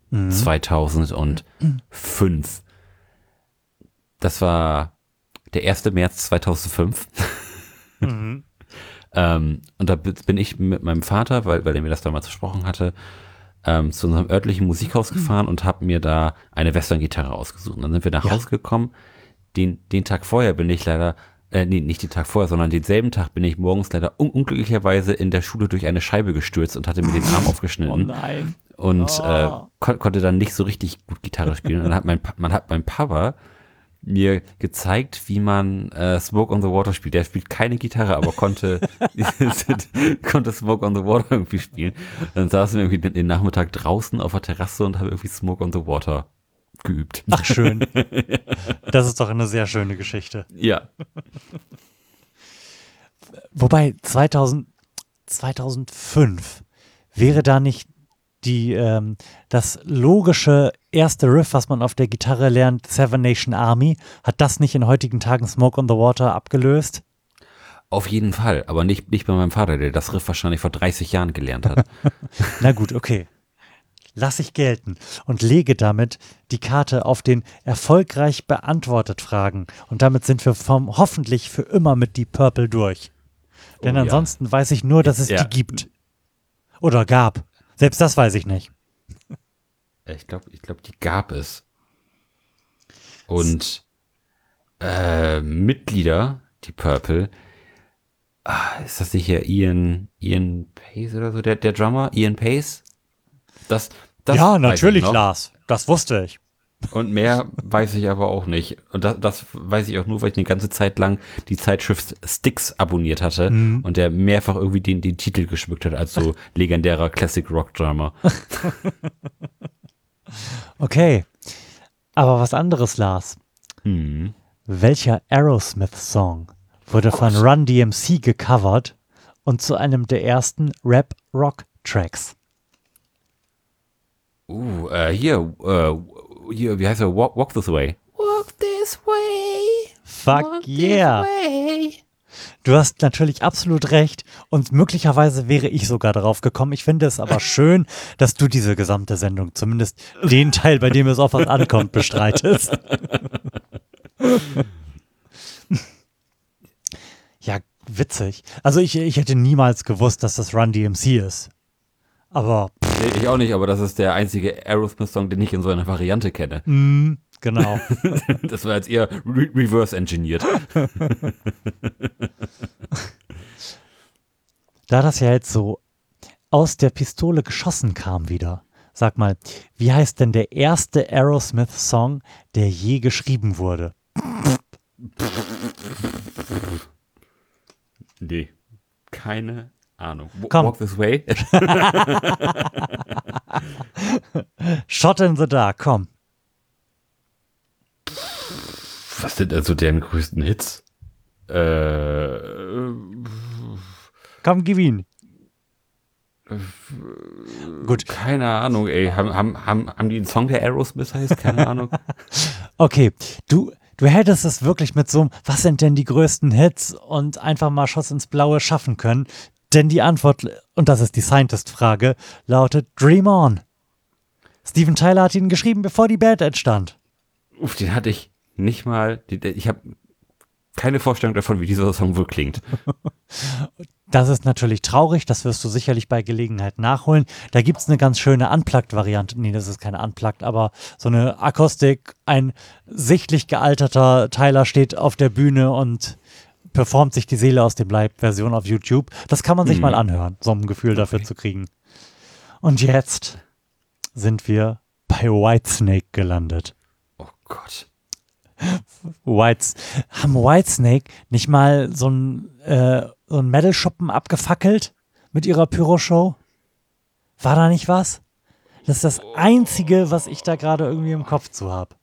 Speaker 1: 2005, das war der 1. März 2005, und da bin ich mit meinem Vater, weil er mir das damals versprochen hatte, zu unserem örtlichen Musikhaus gefahren und habe mir da eine Western-Gitarre ausgesucht. Und dann sind wir nach Hause gekommen. Den Tag vorher bin ich leider, nicht den Tag vorher, sondern denselben Tag bin ich morgens leider unglücklicherweise in der Schule durch eine Scheibe gestürzt und hatte mir den Arm aufgeschnitten.
Speaker 2: Oh nein.
Speaker 1: Und konnte dann nicht so richtig gut Gitarre spielen. Und dann hat mein Papa mir gezeigt, wie man Smoke on the Water spielt. Der spielt keine Gitarre, aber konnte Smoke on the Water irgendwie spielen. Dann saßen wir irgendwie den Nachmittag draußen auf der Terrasse und haben irgendwie Smoke on the Water geübt.
Speaker 2: Ach, schön. Das ist doch eine sehr schöne Geschichte.
Speaker 1: Ja.
Speaker 2: Wobei 2005 wäre da nicht das logische erste Riff, was man auf der Gitarre lernt, Seven Nation Army, hat das nicht in heutigen Tagen Smoke on the Water abgelöst?
Speaker 1: Auf jeden Fall, aber nicht bei meinem Vater, der das Riff wahrscheinlich vor 30 Jahren gelernt hat.
Speaker 2: Na gut, okay. Lass ich gelten und lege damit die Karte auf den erfolgreich beantwortet Fragen. Und damit sind wir hoffentlich für immer mit Deep Purple durch. Denn ansonsten weiß ich nur, dass es die gibt. Oder gab. Selbst das weiß ich nicht.
Speaker 1: Ich glaube, die gab es. Und Mitglieder, die Purple, ist das nicht hier Ian Pace oder so, der Drummer? Ian Pace? Das
Speaker 2: ja, natürlich, Lars. Das wusste ich.
Speaker 1: Und mehr weiß ich aber auch nicht. Und das weiß ich auch nur, weil ich eine ganze Zeit lang die Zeitschrift Styx abonniert hatte und der mehrfach irgendwie den Titel geschmückt hat als so legendärer Classic Rock Drummer.
Speaker 2: Okay. Aber was anderes, Lars. Welcher Aerosmith-Song wurde von Run DMC gecovert und zu einem der ersten Rap-Rock-Tracks?
Speaker 1: Hier, wie heißt er? Walk This Way.
Speaker 3: Walk this way.
Speaker 2: Fuck
Speaker 3: Walk
Speaker 2: yeah.
Speaker 3: this way.
Speaker 2: Du hast natürlich absolut recht und möglicherweise wäre ich sogar darauf gekommen. Ich finde es aber schön, dass du diese gesamte Sendung, zumindest den Teil, bei dem es auf was ankommt, bestreitest. Ja, witzig. Also ich hätte niemals gewusst, dass das Run DMC ist. Aber
Speaker 1: Nee, ich auch nicht, aber das ist der einzige Aerosmith-Song, den ich in so einer Variante kenne.
Speaker 2: Genau.
Speaker 1: Das war jetzt eher reverse-engineert.
Speaker 2: Da das ja jetzt so aus der Pistole geschossen kam wieder, sag mal, wie heißt denn der erste Aerosmith-Song, der je geschrieben wurde?
Speaker 1: Nee, keine Ahnung.
Speaker 2: Komm.
Speaker 1: Walk This Way?
Speaker 2: Shot in the Dark, komm.
Speaker 1: Was sind also deren größten Hits?
Speaker 2: Komm, gib ihn. Gut.
Speaker 1: Keine Ahnung, ey. Haben die einen Song, der Aerosmith heißt? Keine Ahnung.
Speaker 2: Okay, du hättest es wirklich mit so einem, was sind denn die größten Hits und einfach mal Schuss ins Blaue schaffen können. Denn die Antwort, und das ist die Scientist-Frage, lautet Dream On. Steven Tyler hat ihn geschrieben, bevor die Band entstand.
Speaker 1: Den hatte ich nicht mal. Ich habe keine Vorstellung davon, wie dieser Song wohl klingt.
Speaker 2: Das ist natürlich traurig, das wirst du sicherlich bei Gelegenheit nachholen. Da gibt es eine ganz schöne Unplugged-Variante. Nee, das ist keine Unplugged, aber so eine Akustik. Ein sichtlich gealterter Tyler steht auf der Bühne und performt sich die Seele aus dem Leib, Version auf YouTube. Das kann man sich mal anhören, so ein Gefühl dafür zu kriegen. Und jetzt sind wir bei Whitesnake gelandet.
Speaker 1: Oh Gott.
Speaker 2: Haben Whitesnake nicht mal so ein Metal-Schuppen abgefackelt mit ihrer Pyro-Show? War da nicht was? Das ist das Einzige, was ich da gerade irgendwie im Kopf zu habe.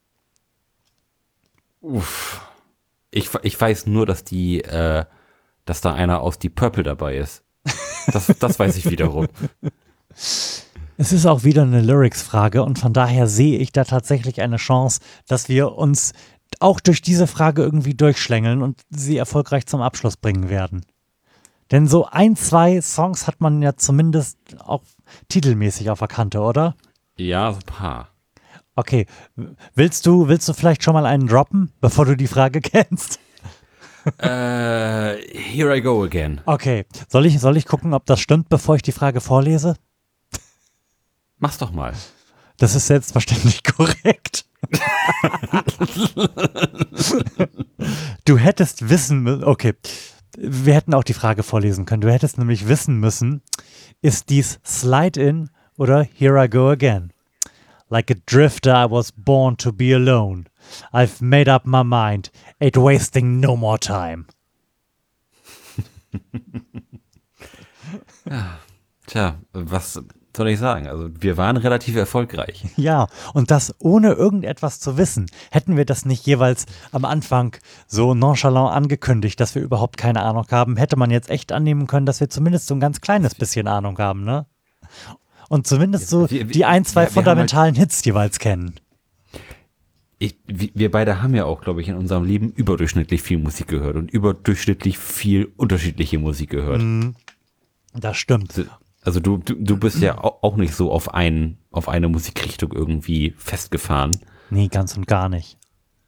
Speaker 1: Uff. Ich weiß nur, dass dass da einer aus Deep Purple dabei ist. Das weiß ich wiederum.
Speaker 2: Es ist auch wieder eine Lyrics-Frage und von daher sehe ich da tatsächlich eine Chance, dass wir uns auch durch diese Frage irgendwie durchschlängeln und sie erfolgreich zum Abschluss bringen werden. Denn so 1, 2 Songs hat man ja zumindest auch titelmäßig auf der Kante, oder?
Speaker 1: Ja, so ein paar.
Speaker 2: Okay, willst du vielleicht schon mal einen droppen, bevor du die Frage kennst?
Speaker 1: Here I go again.
Speaker 2: Okay, soll ich gucken, ob das stimmt, bevor ich die Frage vorlese?
Speaker 1: Mach's doch mal.
Speaker 2: Das ist selbstverständlich korrekt. Du hättest wissen müssen, okay, wir hätten auch die Frage vorlesen können. Du hättest nämlich wissen müssen, ist dies Slide In oder Here I Go Again? Like a drifter I was born to be alone. I've made up my mind. Ain't wasting no more time.
Speaker 1: Ja, tja, was soll ich sagen? Also wir waren relativ erfolgreich.
Speaker 2: Ja, und das ohne irgendetwas zu wissen. Hätten wir das nicht jeweils am Anfang so nonchalant angekündigt, dass wir überhaupt keine Ahnung haben, hätte man jetzt echt annehmen können, dass wir zumindest so ein ganz kleines bisschen Ahnung haben, ne? Und zumindest so die ein, zwei fundamentalen Hits jeweils kennen.
Speaker 1: Wir beide haben ja auch, glaube ich, in unserem Leben überdurchschnittlich viel Musik gehört und überdurchschnittlich viel unterschiedliche Musik gehört.
Speaker 2: Das stimmt.
Speaker 1: Also du bist ja auch nicht so auf eine Musikrichtung irgendwie festgefahren.
Speaker 2: Nee, ganz und gar nicht.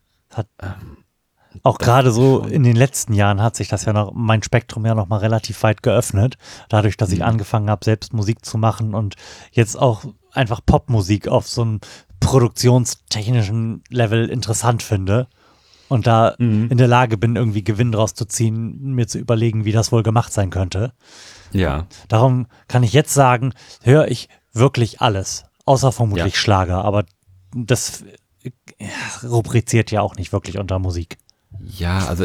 Speaker 2: Auch gerade so in den letzten Jahren hat sich das ja noch, mein Spektrum ja noch mal relativ weit geöffnet. Dadurch, dass ich angefangen habe, selbst Musik zu machen und jetzt auch einfach Popmusik auf so einem produktionstechnischen Level interessant finde. Und da in der Lage bin, irgendwie Gewinn draus zu ziehen, mir zu überlegen, wie das wohl gemacht sein könnte.
Speaker 1: Ja.
Speaker 2: Darum kann ich jetzt sagen, höre ich wirklich alles, außer vermutlich Schlager, aber das rubriziert ja auch nicht wirklich unter Musik.
Speaker 1: Ja, also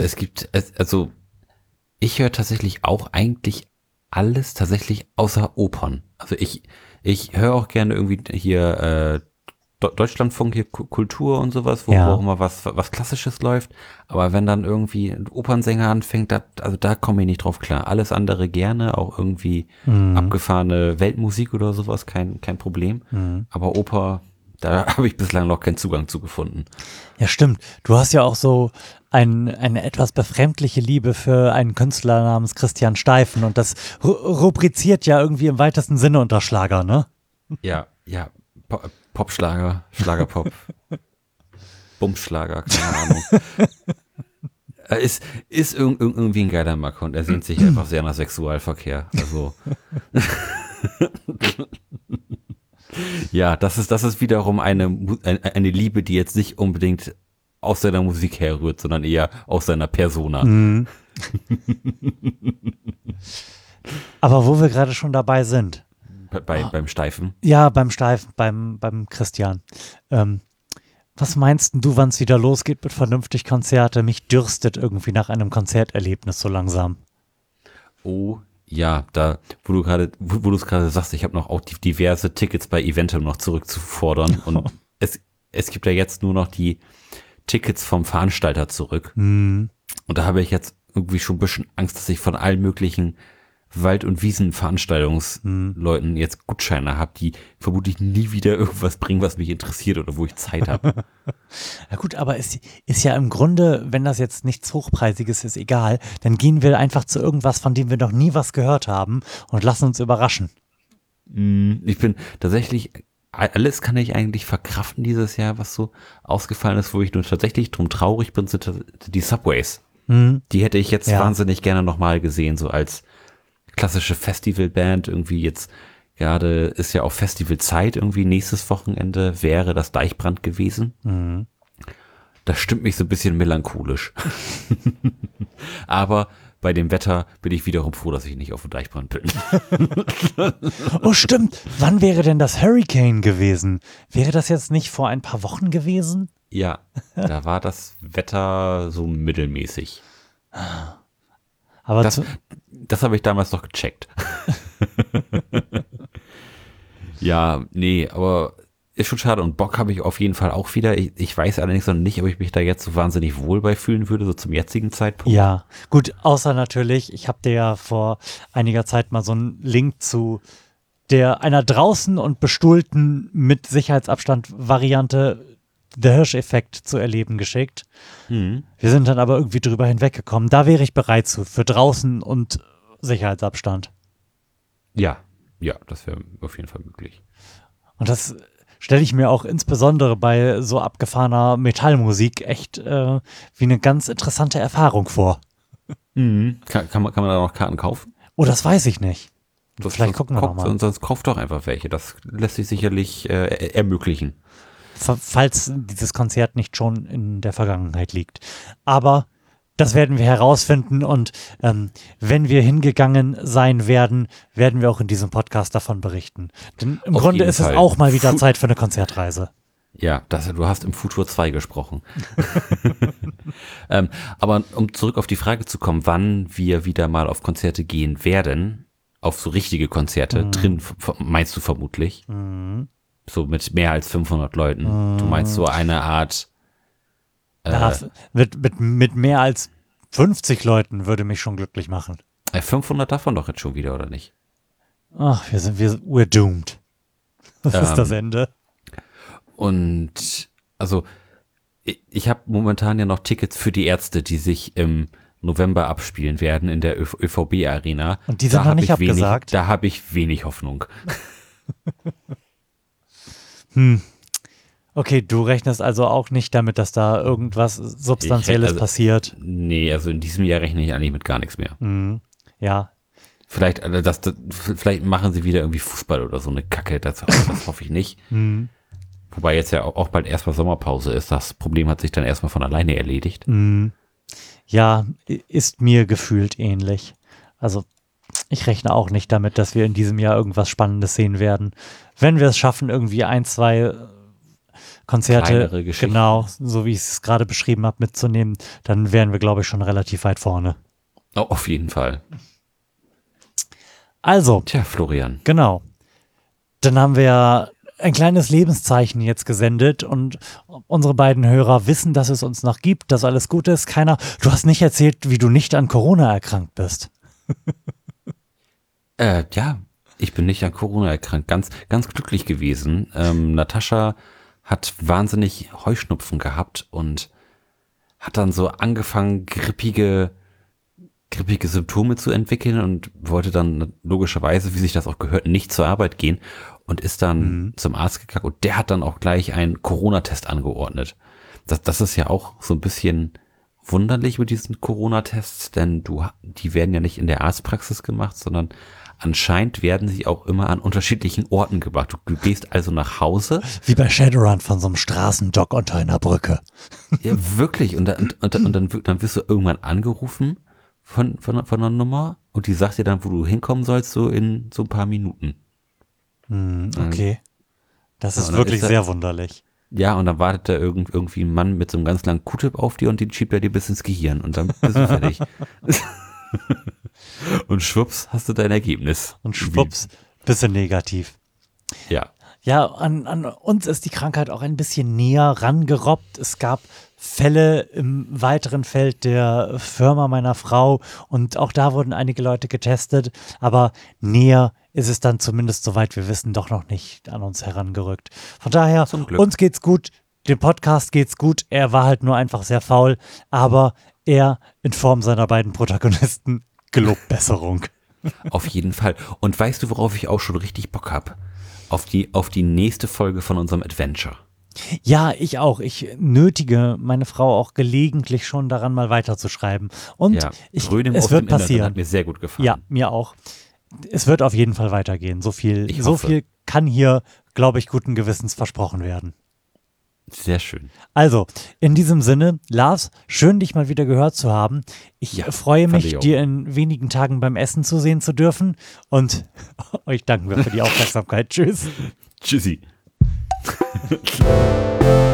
Speaker 1: ich höre tatsächlich auch eigentlich alles tatsächlich außer Opern. Also ich höre auch gerne irgendwie hier Deutschlandfunk, hier Kultur und sowas, wo auch immer was Klassisches läuft. Aber wenn dann irgendwie ein Opernsänger anfängt, da komme ich nicht drauf klar. Alles andere gerne, auch irgendwie abgefahrene Weltmusik oder sowas, kein Problem. Aber Oper, da habe ich bislang noch keinen Zugang zu gefunden.
Speaker 2: Ja, stimmt. Du hast ja auch so eine etwas befremdliche Liebe für einen Künstler namens Christian Steifen und das rubriziert ja irgendwie im weitesten Sinne unter Schlager, ne?
Speaker 1: Ja. Popschlager, Schlagerpop, Bumsschlager, keine Ahnung. Ist irgendwie ein geiler Macker und er sehnt sich einfach sehr nach Sexualverkehr. Also ja, das ist wiederum eine Liebe, die jetzt nicht unbedingt aus seiner Musik herrührt, sondern eher aus seiner Persona.
Speaker 2: Aber wo wir gerade schon dabei sind.
Speaker 1: Beim Steifen?
Speaker 2: Ja, beim Steifen, beim Christian. Was meinst du, wann es wieder losgeht mit vernünftig Konzerte? Mich dürstet irgendwie nach einem Konzerterlebnis so langsam.
Speaker 1: Oh, ja, wo du es gerade sagst, ich habe noch auch diverse Tickets bei Eventum noch zurückzufordern und es gibt ja jetzt nur noch die Tickets vom Veranstalter zurück. Und da habe ich jetzt irgendwie schon ein bisschen Angst, dass ich von allen möglichen Wald- und Wiesenveranstaltungsleuten jetzt Gutscheine habe, die vermutlich nie wieder irgendwas bringen, was mich interessiert oder wo ich Zeit habe.
Speaker 2: Ja gut, aber es ist ja im Grunde, wenn das jetzt nichts Hochpreisiges ist, egal, dann gehen wir einfach zu irgendwas, von dem wir noch nie was gehört haben und lassen uns überraschen.
Speaker 1: Ich bin tatsächlich, alles kann ich eigentlich verkraften dieses Jahr, was so ausgefallen ist, wo ich nur tatsächlich drum traurig bin, sind die Subways. Die hätte ich jetzt wahnsinnig gerne nochmal gesehen, so als klassische Festivalband. Irgendwie jetzt gerade ist ja auch Festivalzeit, irgendwie nächstes Wochenende wäre das Deichbrand gewesen. Das stimmt mich so ein bisschen melancholisch. Aber bei dem Wetter bin ich wiederum froh, dass ich nicht auf dem Deichbrand bin.
Speaker 2: Oh stimmt, wann wäre denn das Hurricane gewesen? Wäre das jetzt nicht vor ein paar Wochen gewesen?
Speaker 1: Ja, da war das Wetter so mittelmäßig.
Speaker 2: Aber
Speaker 1: das habe ich damals noch gecheckt. Ja, nee, aber ist schon schade und Bock habe ich auf jeden Fall auch wieder. Ich weiß allerdings noch nicht, ob ich mich da jetzt so wahnsinnig wohl bei fühlen würde, so zum jetzigen Zeitpunkt.
Speaker 2: Ja, gut, außer natürlich, ich habe dir ja vor einiger Zeit mal so einen Link zu einer draußen und bestuhlten mit Sicherheitsabstand Variante der Hirscheffekt zu erleben geschickt. Wir sind dann aber irgendwie drüber hinweggekommen. Da wäre ich bereit für draußen und Sicherheitsabstand.
Speaker 1: Ja, das wäre auf jeden Fall möglich.
Speaker 2: Und das stelle ich mir auch insbesondere bei so abgefahrener Metallmusik echt wie eine ganz interessante Erfahrung vor.
Speaker 1: Kann man da noch Karten kaufen?
Speaker 2: Oh, das weiß ich nicht. Vielleicht gucken wir nochmal.
Speaker 1: Sonst kauft doch einfach welche. Das lässt sich sicherlich ermöglichen.
Speaker 2: Falls dieses Konzert nicht schon in der Vergangenheit liegt. Aber das werden wir herausfinden und wenn wir hingegangen sein werden, werden wir auch in diesem Podcast davon berichten. Denn im Grunde ist es auch mal wieder Zeit für eine Konzertreise.
Speaker 1: Ja, du hast im Futur 2 gesprochen. Aber um zurück auf die Frage zu kommen, wann wir wieder mal auf Konzerte gehen werden, auf so richtige Konzerte, drin meinst du vermutlich, so mit mehr als 500 Leuten. Du meinst so eine Art
Speaker 2: mit mehr als 50 Leuten würde mich schon glücklich machen.
Speaker 1: 500 davon doch jetzt schon wieder, oder nicht?
Speaker 2: Ach, we're doomed. Das ist das Ende.
Speaker 1: Und also ich habe momentan ja noch Tickets für die Ärzte, die sich im November abspielen werden in der ÖVB-Arena.
Speaker 2: Und die sind noch nicht abgesagt?
Speaker 1: Da habe ich wenig Hoffnung.
Speaker 2: Okay, du rechnest also auch nicht damit, dass da irgendwas Substanzielles passiert?
Speaker 1: Nee, also in diesem Jahr rechne ich eigentlich mit gar nichts mehr.
Speaker 2: Ja.
Speaker 1: Vielleicht machen sie wieder irgendwie Fußball oder so eine Kacke, das hoffe ich nicht. Wobei jetzt ja auch bald erstmal Sommerpause ist. Das Problem hat sich dann erstmal von alleine erledigt.
Speaker 2: Ja, ist mir gefühlt ähnlich. Also ich rechne auch nicht damit, dass wir in diesem Jahr irgendwas Spannendes sehen werden. Wenn wir es schaffen, irgendwie 1, 2 Konzerte, genau, so wie ich es gerade beschrieben habe, mitzunehmen, dann wären wir, glaube ich, schon relativ weit vorne.
Speaker 1: Oh, auf jeden Fall.
Speaker 2: Also.
Speaker 1: Tja, Florian.
Speaker 2: Genau. Dann haben wir ein kleines Lebenszeichen jetzt gesendet und unsere beiden Hörer wissen, dass es uns noch gibt, dass alles gut ist. Du hast nicht erzählt, wie du nicht an Corona erkrankt bist.
Speaker 1: Ja, ich bin nicht an Corona erkrankt. Ganz, ganz glücklich gewesen. Natascha hat wahnsinnig Heuschnupfen gehabt und hat dann so angefangen, grippige Symptome zu entwickeln und wollte dann logischerweise, wie sich das auch gehört, nicht zur Arbeit gehen und ist dann zum Arzt gegangen und der hat dann auch gleich einen Corona-Test angeordnet. Das ist ja auch so ein bisschen wunderlich mit diesen Corona-Tests, denn die werden ja nicht in der Arztpraxis gemacht, sondern anscheinend werden sie auch immer an unterschiedlichen Orten gemacht. Du gehst also nach Hause.
Speaker 2: Wie bei Shadowrun von so einem Straßendock unter einer Brücke.
Speaker 1: Ja, wirklich. Und dann wirst du irgendwann angerufen von einer Nummer und die sagt dir dann, wo du hinkommen sollst, so in so ein paar Minuten.
Speaker 2: Okay. Das ist wirklich sehr wunderlich.
Speaker 1: Ja, und dann wartet da irgendwie ein Mann mit so einem ganz langen Q-Tip auf dir und den schiebt er dir bis ins Gehirn und dann bist du fertig. Und schwupps hast du dein Ergebnis.
Speaker 2: Und schwupps, bisschen negativ.
Speaker 1: Ja.
Speaker 2: Ja, an uns ist die Krankheit auch ein bisschen näher rangerobbt. Es gab Fälle im weiteren Feld der Firma meiner Frau und auch da wurden einige Leute getestet, aber näher ist es dann zumindest, soweit wir wissen, doch noch nicht an uns herangerückt. Von daher, uns geht's gut, dem Podcast geht's gut, er war halt nur einfach sehr faul, aber er in Form seiner beiden Protagonisten gelobt Besserung.
Speaker 1: Auf jeden Fall. Und weißt du, worauf ich auch schon richtig Bock habe? Auf die nächste Folge von unserem Adventure.
Speaker 2: Ja, ich auch. Ich nötige meine Frau auch gelegentlich schon daran, mal weiterzuschreiben. Und
Speaker 1: ja,
Speaker 2: es wird passieren.
Speaker 1: Hat mir sehr gut gefallen.
Speaker 2: Ja, mir auch. Es wird auf jeden Fall weitergehen. So viel kann hier, glaube ich, guten Gewissens versprochen werden.
Speaker 1: Sehr schön.
Speaker 2: Also, in diesem Sinne, Lars, schön, dich mal wieder gehört zu haben. Ich freue mich, dir in wenigen Tagen beim Essen zu sehen zu dürfen. Und euch danken wir für die Aufmerksamkeit. Tschüss.
Speaker 1: Tschüssi.